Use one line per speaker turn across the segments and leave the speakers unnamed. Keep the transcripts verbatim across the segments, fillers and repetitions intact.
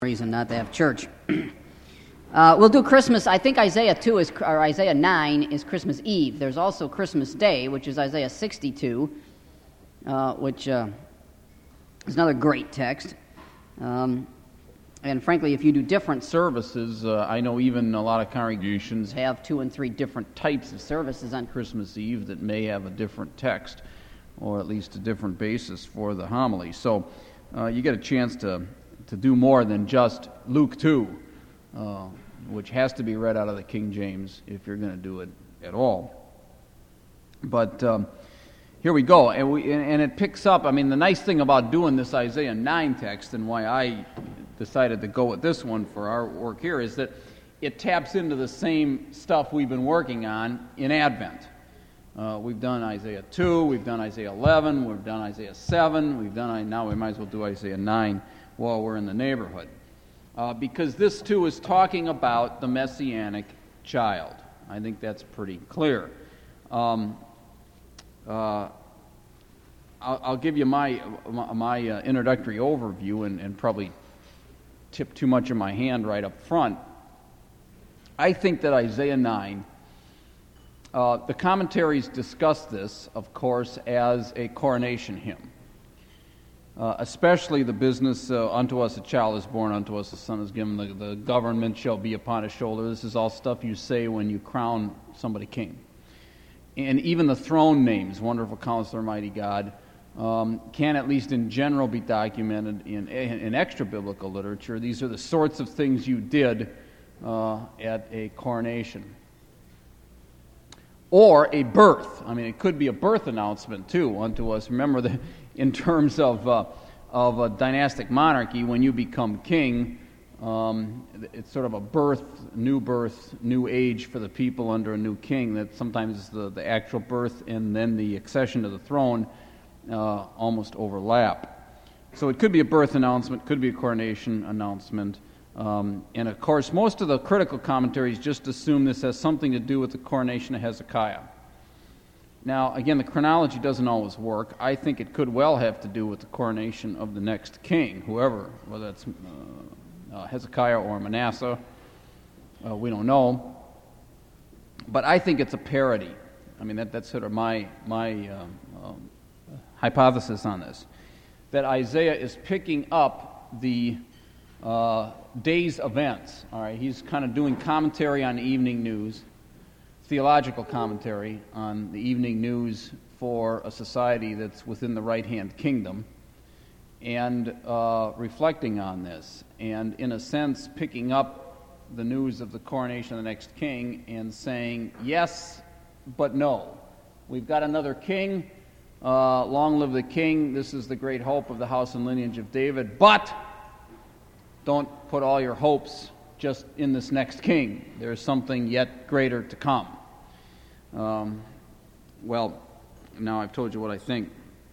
reason not to have church. uh, we'll do Christmas. I think Isaiah two is, or Isaiah nine is Christmas Eve. There's also Christmas Day, which is Isaiah sixty-two, uh, which uh, is another great text. Um, and frankly, if you do different services, uh, I know even a lot of congregations have two and three different types of services on Christmas Eve that may have a different text, or at least a different basis for the homily. So uh, you get a chance to to do more than just Luke two, uh, which has to be read out of the King James if you're going to do it at all. But um, here we go, and, we, and it picks up. I mean, the nice thing about doing this Isaiah nine text, and why I decided to go with this one for our work here, is that it taps into the same stuff we've been working on in Advent. Uh, we've done Isaiah two, we've done Isaiah eleven, we've done Isaiah seven, we've done, now we might as well do Isaiah nine while we're in the neighborhood. Uh, because this too is talking about the Messianic child. I think that's pretty clear. Um, uh, I'll, I'll give you my my, my uh, introductory overview and, and probably tip too much of my hand right up front. I think that Isaiah nine, uh, the commentaries discuss this, of course, as a coronation hymn. Uh, especially the business, uh, unto us a child is born, unto us a son is given, the, the government shall be upon his shoulder. This is all stuff you say when you crown somebody king. And even the throne names, Wonderful Counselor, Mighty God, um, can at least in general be documented in, in extra-biblical literature. These are the sorts of things you did uh, at a coronation. Or a birth. I mean, it could be a birth announcement, too, unto us. Remember that in terms of uh, of a dynastic monarchy, when you become king, um, it's sort of a birth, new birth, new age for the people under a new king. That sometimes the, the actual birth and then the accession to the throne uh, almost overlap. So it could be a birth announcement, could be a coronation announcement. Um, and of course, most of the critical commentaries just assume this has something to do with the coronation of Hezekiah. Now, again, the chronology doesn't always work. I think it could well have to do with the coronation of the next king, whoever, whether it's uh, uh, Hezekiah or Manasseh. Uh, we don't know. But I think it's a parody. I mean, that, that's sort of my, my um, um, hypothesis on this, that Isaiah is picking up the uh, day's events. All right, he's kind of doing commentary on the evening news, theological commentary on the evening news for a society that's within the right-hand kingdom, and uh, reflecting on this, and in a sense picking up the news of the coronation of the next king and saying, yes, but no. We've got another king. Uh, long live the king. This is the great hope of the house and lineage of David, but don't put all your hopes just in this next king. There's something yet greater to come. Um, well, now I've told you what I think.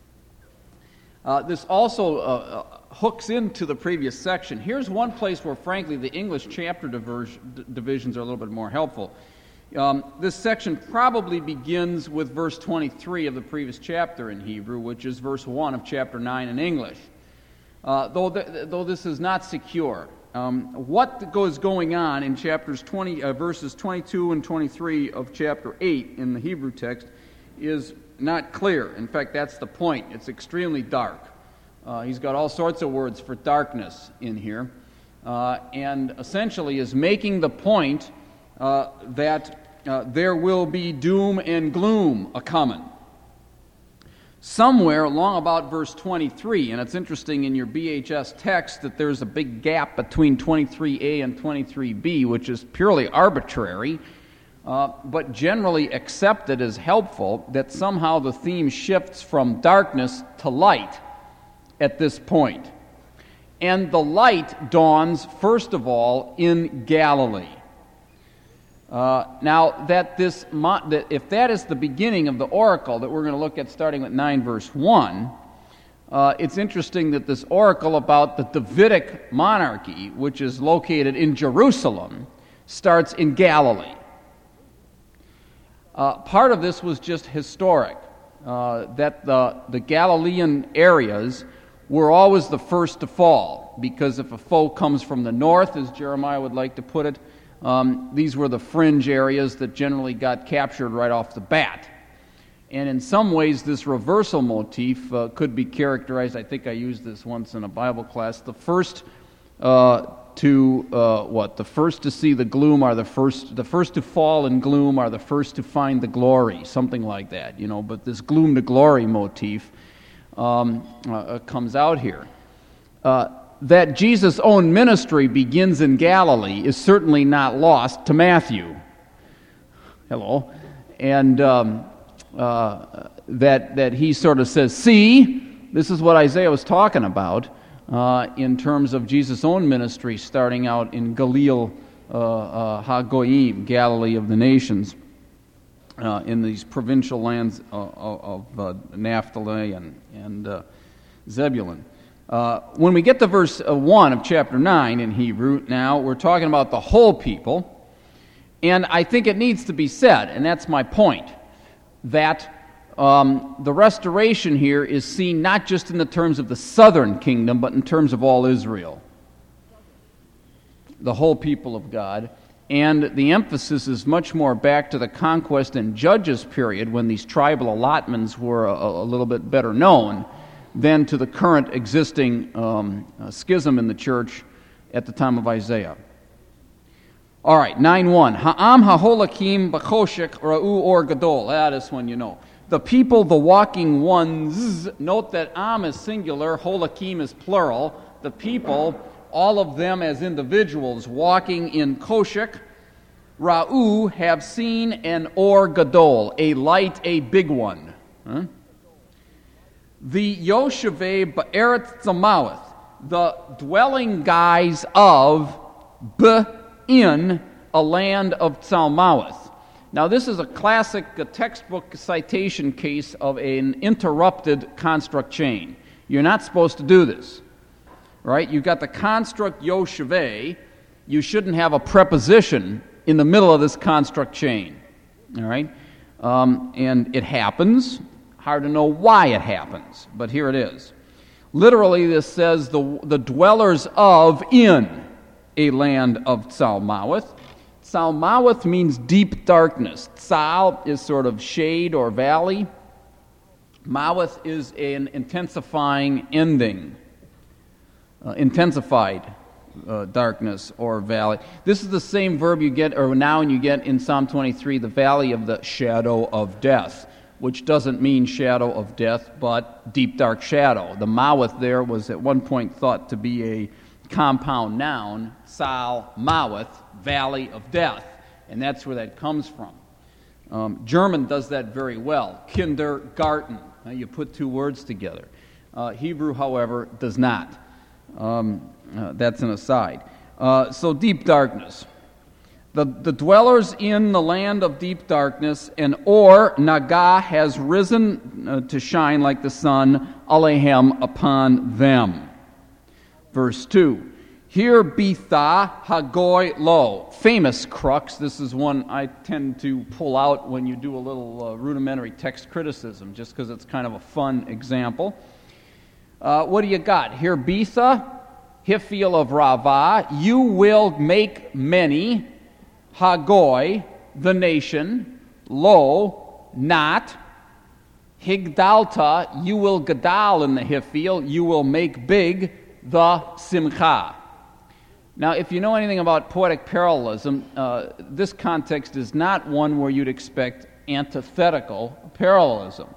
Uh, this also uh, uh, hooks into the previous section. Here's one place where, frankly, the English chapter diverge, d- divisions are a little bit more helpful. Um, this section probably begins with verse twenty-three of the previous chapter in Hebrew, which is verse one of chapter nine in English. Uh, though, th- though this is not secure. Um, what goes going on in chapters twenty, uh, verses twenty-two and twenty-three of chapter eight in the Hebrew text is not clear. In fact, that's the point. It's extremely dark. Uh, he's got all sorts of words for darkness in here, uh, and essentially is making the point uh, that uh, there will be doom and gloom a-coming. Somewhere along about verse twenty-three, and it's interesting in your B H S text that there's a big gap between twenty-three A and twenty-three B, which is purely arbitrary, uh, but generally accepted as helpful, that somehow the theme shifts from darkness to light at this point. And the light dawns, first of all, in Galilee. Uh, now, that this, that if that is the beginning of the oracle that we're going to look at starting with nine verse one, uh, it's interesting that this oracle about the Davidic monarchy, which is located in Jerusalem, starts in Galilee. Uh, part of this was just historic, uh, that the, the Galilean areas were always the first to fall, because if a foe comes from the north, as Jeremiah would like to put it, um, these were the fringe areas that generally got captured right off the bat. And in some ways, this reversal motif uh, could be characterized, I think I used this once in a Bible class, the first uh, to, uh, what, the first to see the gloom are the first, the first to fall in gloom are the first to find the glory, something like that, you know, but this gloom to glory motif um, uh, comes out here. Uh, that Jesus' own ministry begins in Galilee is certainly not lost to Matthew. Hello. And um, uh, that, that he sort of says, see, this is what Isaiah was talking about uh, in terms of Jesus' own ministry starting out in Galil uh, uh, HaGoyim, Galilee of the nations, uh, in these provincial lands uh, of uh, Naphtali and, and uh, Zebulun. Uh, when we get to verse uh, one of chapter nine in Hebrew, now we're talking about the whole people, and I think it needs to be said, and that's my point, that um, the restoration here is seen not just in the terms of the southern kingdom, but in terms of all Israel, the whole people of God. And the emphasis is much more back to the conquest and judges period, when these tribal allotments were a, a little bit better known, than to the current existing um, uh, schism in the church at the time of Isaiah. All right, nine one. Ha'am ha'holakim b'choshek ra'u or gadol. That is one you know. The people, the walking ones. Note that am is singular, holakim is plural. The people, all of them as individuals, walking in koshek, ra'u, have seen an or gadol, a light, a big one. Huh? The Yoshevei Ba'eretz Tzalmaweth, the dwelling guys of B in a land of Tzalmaweth. Now this is a classic a textbook citation case of an interrupted construct chain. You're not supposed to do this, right? You've got the construct Yoshevei. You shouldn't have a preposition in the middle of this construct chain, all right? Um, and it happens. Hard to know why it happens, but here it is. Literally, this says the, the dwellers of in a land of Tzalmaweth. Tzalmaweth means deep darkness. Tzal is sort of shade or valley. Maweth is an intensifying ending, uh, intensified uh, darkness or valley. This is the same verb you get, or noun you get in Psalm twenty-three, the valley of the shadow of death, which doesn't mean shadow of death, but deep dark shadow. The Maweth there was at one point thought to be a compound noun, Sal Maweth, valley of death, and that's where that comes from. Um, German does that very well, Kindergarten. Uh, you put two words together. Uh, Hebrew, however, does not. Um, uh, that's an aside. Uh, so deep darkness. The, the dwellers in the land of deep darkness, and or Naga has risen uh, to shine like the sun, Alehem, upon them. Verse two. Here Bitha Hagoy Lo. Famous crux. This is one I tend to pull out when you do a little uh, rudimentary text criticism, just because it's kind of a fun example. Uh, what do you got? Here Bitha, Hiphiel of Rava, you will make many, Hagoy, the nation, Lo, not, Higdalta, you will gadal in the Hiphiel, you will make big the Simcha. Now, if you know anything about poetic parallelism, uh, this context is not one where you'd expect antithetical parallelism.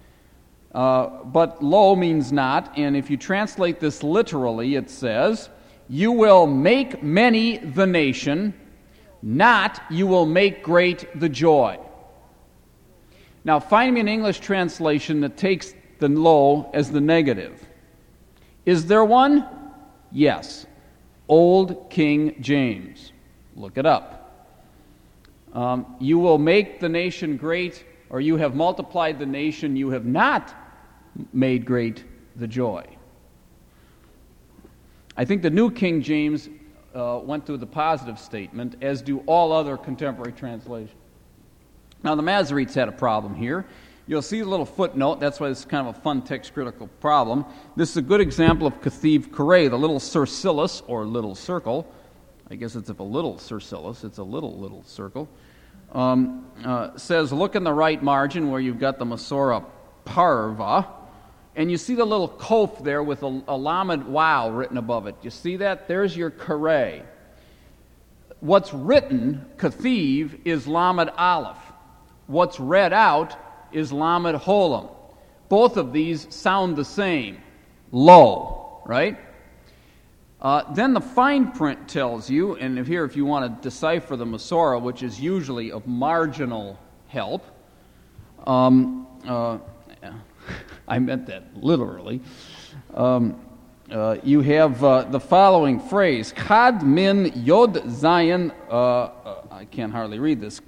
Uh, but lo means not, and if you translate this literally, it says, you will make many the nation, not you will make great the joy. Now, find me an English translation that takes the lo as the negative. Is there one? Yes. Old King James. Look it up. Um, you will make the nation great, or you have multiplied the nation, you have not made great the joy. I think the New King James uh, went to the positive statement, as do all other contemporary translations. Now, the Masoretes had a problem here. You'll see a little footnote. That's why this is kind of a fun text-critical problem. This is a good example of Kathiv Kare, the little circillus, or little circle. I guess it's if a little circillus, it's a little, little circle. Um, uh, says, look in the right margin where you've got the Masora Parva, and you see the little kof there with a, a lamed wow written above it. You see that? There's your Kare. What's written, Kathiv, is lamed aleph. What's read out is lamed holam. Both of these sound the same. Lo, right? Uh, then the fine print tells you, and if here if you want to decipher the Masora, which is usually of marginal help, um, uh, I meant that literally, um, uh, you have uh, the following phrase, Chad min yod zayin, uh, uh, I can't hardly read this,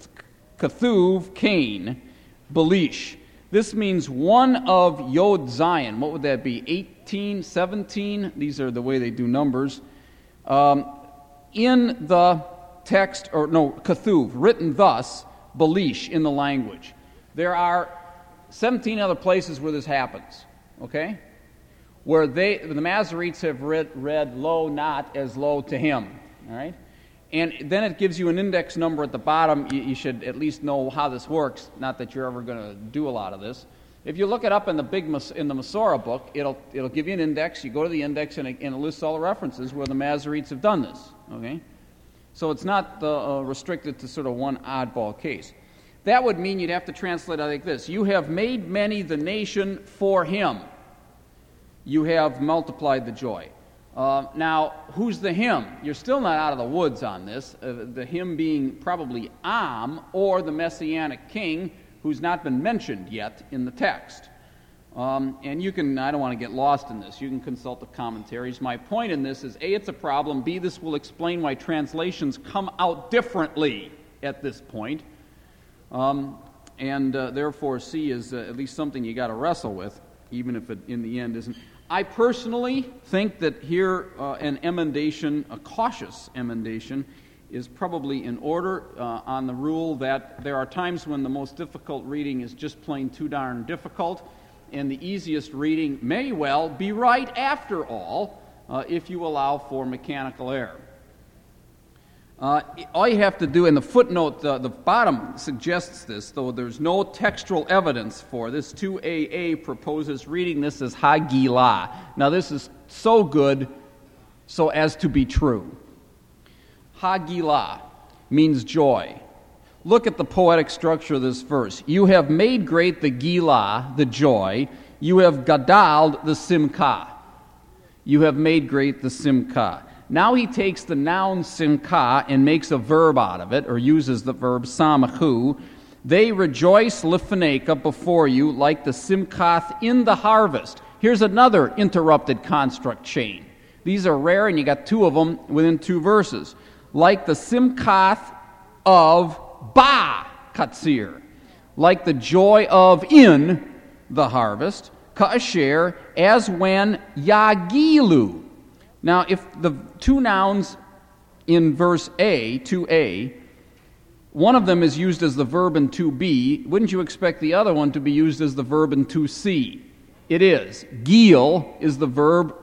Kathuv Cain, Belish. This means one of Yod Zion. What would that be? eighteen, seventeen? These are the way they do numbers. Um, in the text, or no, Kathuv, written thus, Belish, in the language. There are seventeen other places where this happens, okay? Where they, the Masoretes have read, read lo not as lo to him, all right? And then it gives you an index number at the bottom. You, you should at least know how this works. Not that you're ever going to do a lot of this. If you look it up in the big in the Masora book, it'll it'll give you an index. You go to the index and it, and it lists all the references where the Masoretes have done this. Okay, so it's not uh, restricted to sort of one oddball case. That would mean you'd have to translate it like this: You have made many the nation for him. You have multiplied the joy. Uh, now, who's the him? You're still not out of the woods on this. Uh, the him being probably Am, or the Messianic king, who's not been mentioned yet in the text. Um, and you can, I don't want to get lost in this, you can consult the commentaries. My point in this is, A, it's a problem, B, this will explain why translations come out differently at this point. Um, and uh, therefore, C is uh, at least something you got to wrestle with, even if it in the end isn't. I personally think that here uh, an emendation, a cautious emendation, is probably in order uh, on the rule that there are times when the most difficult reading is just plain too darn difficult, and the easiest reading may well be right after all, uh, if you allow for mechanical error. Uh, all you have to do, and the footnote, uh, the bottom suggests this, though there's no textual evidence for this, two A A proposes reading this as Hagilah. Now this is so good so as to be true. Hagilah means joy. Look at the poetic structure of this verse. You have made great the Gilah, the joy. You have gadaled the simcha. You have made great the simcha. Now he takes the noun simcha and makes a verb out of it, or uses the verb samachu. They rejoice lifneka before you like the simchath in the harvest. Here's another interrupted construct chain. These are rare, and you got two of them within two verses. Like the simchath of ba katsir, like the joy of in the harvest, ka'asher, as when yagilu. Now, if the two nouns in verse A, two A, one of them is used as the verb in two B, wouldn't you expect the other one to be used as the verb in two C? It is. Gil is the verb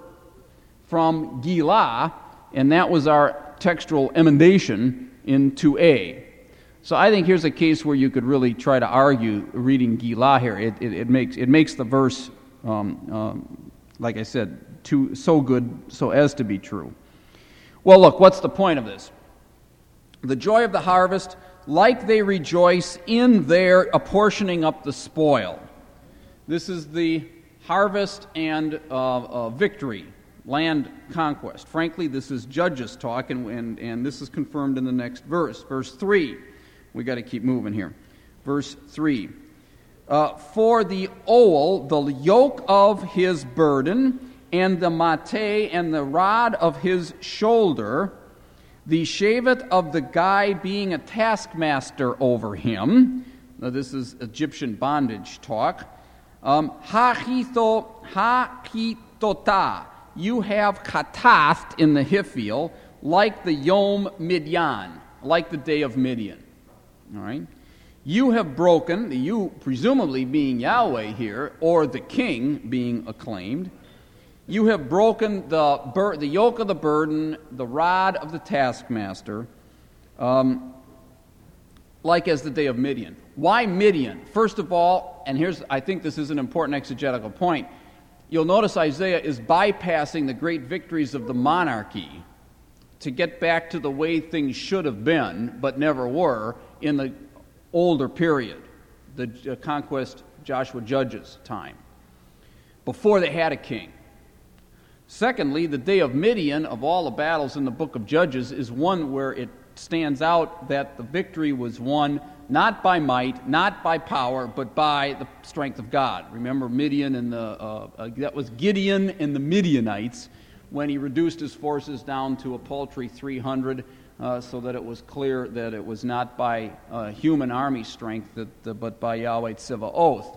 from Gilah, and that was our textual emendation in two A. So I think here's a case where you could really try to argue reading Gilah here. It, it, it makes it makes the verse, um, um, like I said, too, so good so as to be true. Well, look, what's the point of this? The joy of the harvest, like they rejoice in their apportioning up the spoil. This is the harvest and uh, uh, victory, land conquest. Frankly, this is Judges talk, and, and, and this is confirmed in the next verse. Verse three. We got to keep moving here. Verse three. Uh, For the owl, the yoke of his burden, and the mate and the rod of his shoulder, the shavet of the guy being a taskmaster over him. Now this is Egyptian bondage talk. Um, Hachito, hachitota, you have katathed in the Hifil, like the Yom Midian, like the day of Midian. All right? You have broken, the you presumably being Yahweh here, or the king being acclaimed. You have broken the bur- the yoke of the burden, the rod of the taskmaster, um, like as the day of Midian. Why Midian? First of all, and here's, I think this is an important exegetical point, you'll notice Isaiah is bypassing the great victories of the monarchy to get back to the way things should have been, but never were, in the older period, the conquest Joshua Judges time, before they had a king. Secondly, the day of Midian, of all the battles in the book of Judges, is one where it stands out that the victory was won not by might, not by power, but by the strength of God. Remember Midian and the, uh, uh, that was Gideon and the Midianites when he reduced his forces down to a paltry three hundred, uh, so that it was clear that it was not by uh, human army strength, that, uh, but by Yahweh Tsevaoth.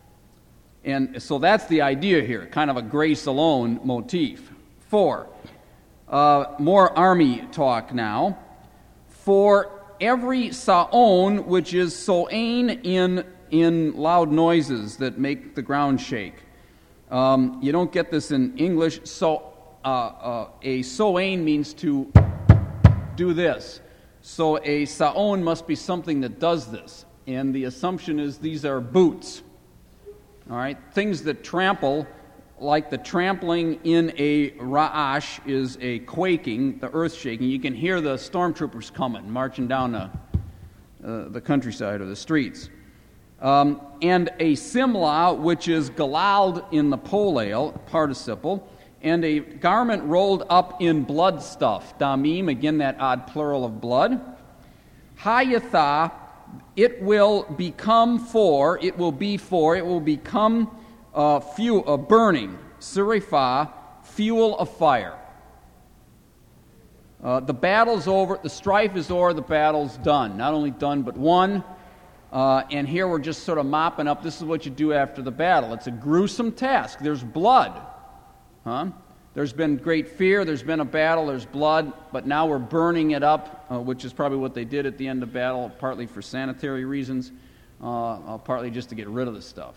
And so that's the idea here, kind of a grace alone motif. Four, uh, more army talk now. For every saon, which is soain in in loud noises that make the ground shake. Um, you don't get this in English. So uh, uh, a soain means to do this. So a saon must be something that does this. And the assumption is these are boots. All right, things that trample, like the trampling in a ra'ash is a quaking, the earth shaking. You can hear the stormtroopers coming, marching down the, uh, the countryside or the streets. Um, and a simla, which is galald in the polale, participle, and a garment rolled up in blood stuff, damim, again that odd plural of blood. Hayatha, it will become for, it will be for, it will become uh, fuel, uh, burning, sirifa, fuel of fire. Uh, the battle's over, the strife is over, the battle's done. Not only done, but won. Uh, and here we're just sort of mopping up. This is what you do after the battle. It's a gruesome task. There's blood. Huh? There's been great fear, there's been a battle, there's blood, but now we're burning it up, uh, which is probably what they did at the end of battle, partly for sanitary reasons, uh, uh, partly just to get rid of the stuff.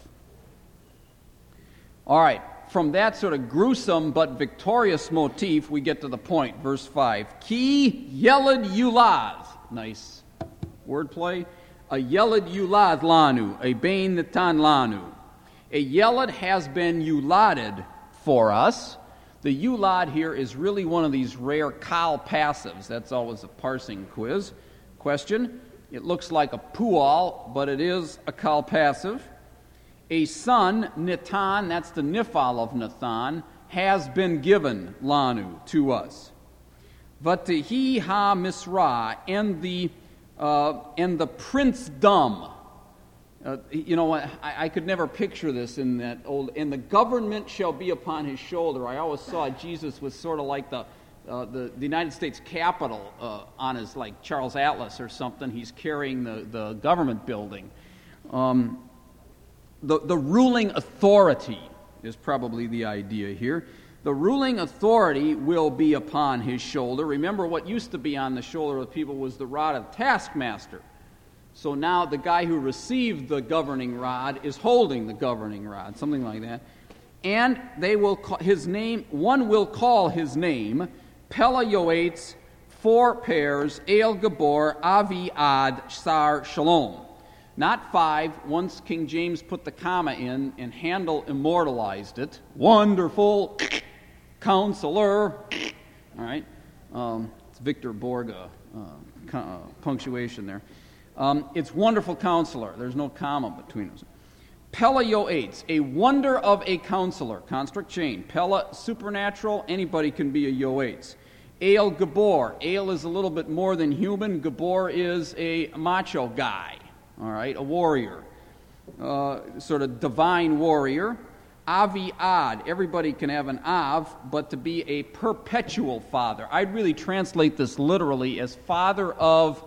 All right, from that sort of gruesome but victorious motif, we get to the point, verse five. Ki yeled yulaz, nice wordplay, a yeled yulaz lanu, a bain natan lanu. A yeled has been yuladed for us. The yulad here is really one of these rare kal passives. That's always a parsing quiz question. It looks like a pual, but it is a kal passive. A son, nitan, that's the nifal of Nathan, has been given, lanu, to us. Vatihi ha misra, and the uh, and the princedom. Uh, you know, I, I could never picture this in that old, and the government shall be upon his shoulder. I always saw Jesus was sort of like the uh, the, the United States Capitol uh, on his, like Charles Atlas or something. He's carrying the, the government building. Um, the, the ruling authority is probably the idea here. The ruling authority will be upon his shoulder. Remember, what used to be on the shoulder of the people was the rod of the taskmaster. So now the guy who received the governing rod is holding the governing rod, something like that. And they will call his name, one will call his name, Pella Yoetz, four pairs, El Gabor, Avi Ad, Sar Shalom. Not five. Once King James put the comma in and Handel immortalized it. Wonderful counselor. All right. Um, it's Victor Borga uh, uh, punctuation there. Um, it's wonderful counselor. There's no comma between us. Pella Yoetz, a wonder of a counselor. Construct chain. Pella, supernatural. Anybody can be a Yoetz. El Gabor. El is a little bit more than human. Gabor is a macho guy. All right, a warrior. Uh, sort of divine warrior. Avi Ad. Everybody can have an Av, but to be a perpetual father. I'd really translate this literally as father of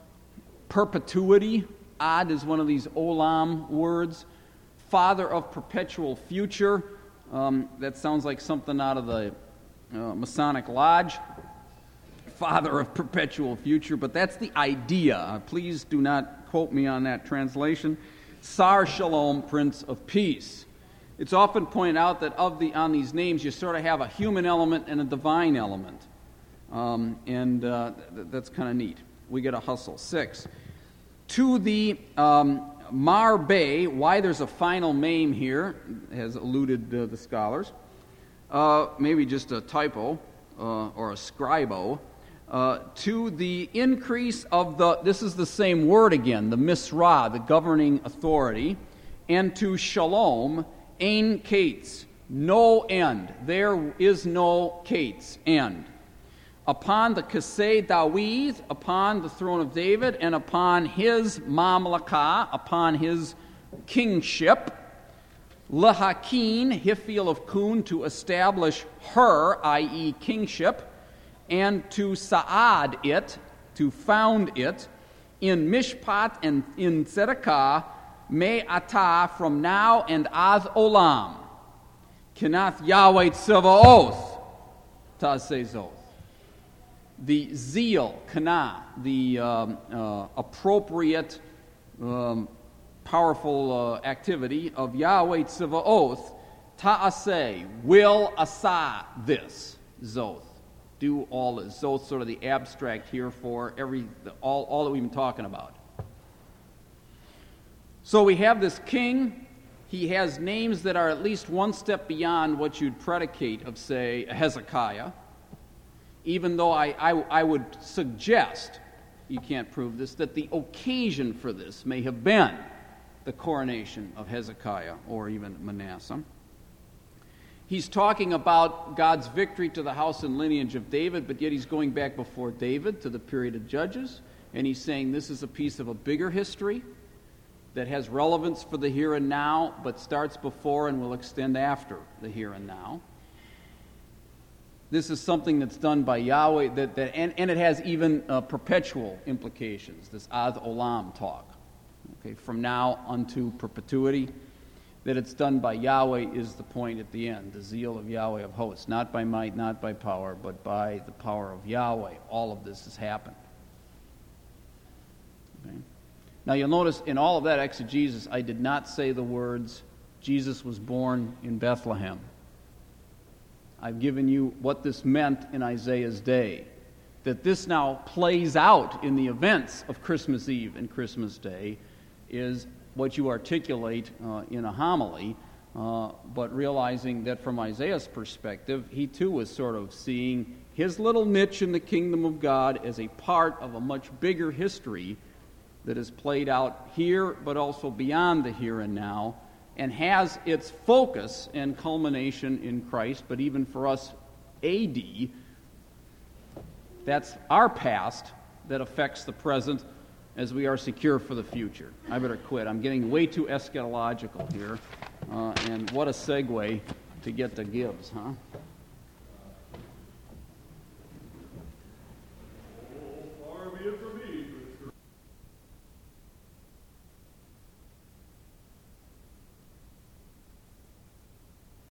perpetuity. Ad is one of these olam words. Father of perpetual future. Um, that sounds like something out of the uh, Masonic Lodge. father of perpetual future, but that's the idea. Uh, please do not quote me on that translation. Sar Shalom, Prince of Peace. It's often pointed out that of the on these names you sort of have a human element and a divine element. Um, and uh, th- that's kind of neat. We get a hustle. Six. To the um, Mar Bay, why there's a final name here, has eluded uh, the scholars. Uh, maybe just a typo uh, or a scribo. Uh, to the increase of the, this is the same word again, the misra, the governing authority, and to shalom, ein kates, no end. There is no kates, end. Upon the Kasei Dawid, upon the throne of David, and upon his mamlakah, upon his kingship, Lahakin, Hifil of Kun, to establish her, that is kingship, and to Sa'ad it, to found it, in Mishpat and in Tzedakah, Me Atah, from now and Az Olam, Kinath Yahweh Tzevaoth, Ta'aseh. The zeal, kana, the um, uh, appropriate, um, powerful uh, activity of Yahweh Tzevaoth, ta'aseh, will asa this, zoth. Do all this. Zoth, sort of the abstract here for every all, all that we've been talking about. So we have this king. He has names that are at least one step beyond what you'd predicate of, say, Hezekiah. Even though I, I, I would suggest, you can't prove this, that the occasion for this may have been the coronation of Hezekiah or even Manasseh. He's talking about God's victory to the house and lineage of David, but yet he's going back before David to the period of Judges, and he's saying this is a piece of a bigger history that has relevance for the here and now, but starts before and will extend after the here and now. This is something that's done by Yahweh, that, that, and, and it has even uh, perpetual implications, this Ad Olam talk. Okay, from now unto perpetuity, that it's done by Yahweh is the point at the end, the zeal of Yahweh of hosts. Not by might, not by power, but by the power of Yahweh. All of this has happened. Okay. Now you'll notice in all of that exegesis, I did not say the words, Jesus was born in Bethlehem. I've given you what this meant in Isaiah's day. That this now plays out in the events of Christmas Eve and Christmas Day is what you articulate uh, in a homily, uh, but realizing that from Isaiah's perspective, he too was sort of seeing his little niche in the kingdom of God as a part of a much bigger history that is played out here, but also beyond the here and now, and has its focus and culmination in Christ. But even for us, A D, that's our past that affects the present as we are secure for the future. I better quit. I'm getting way too eschatological here. Uh, and what a segue to get to Gibbs, huh?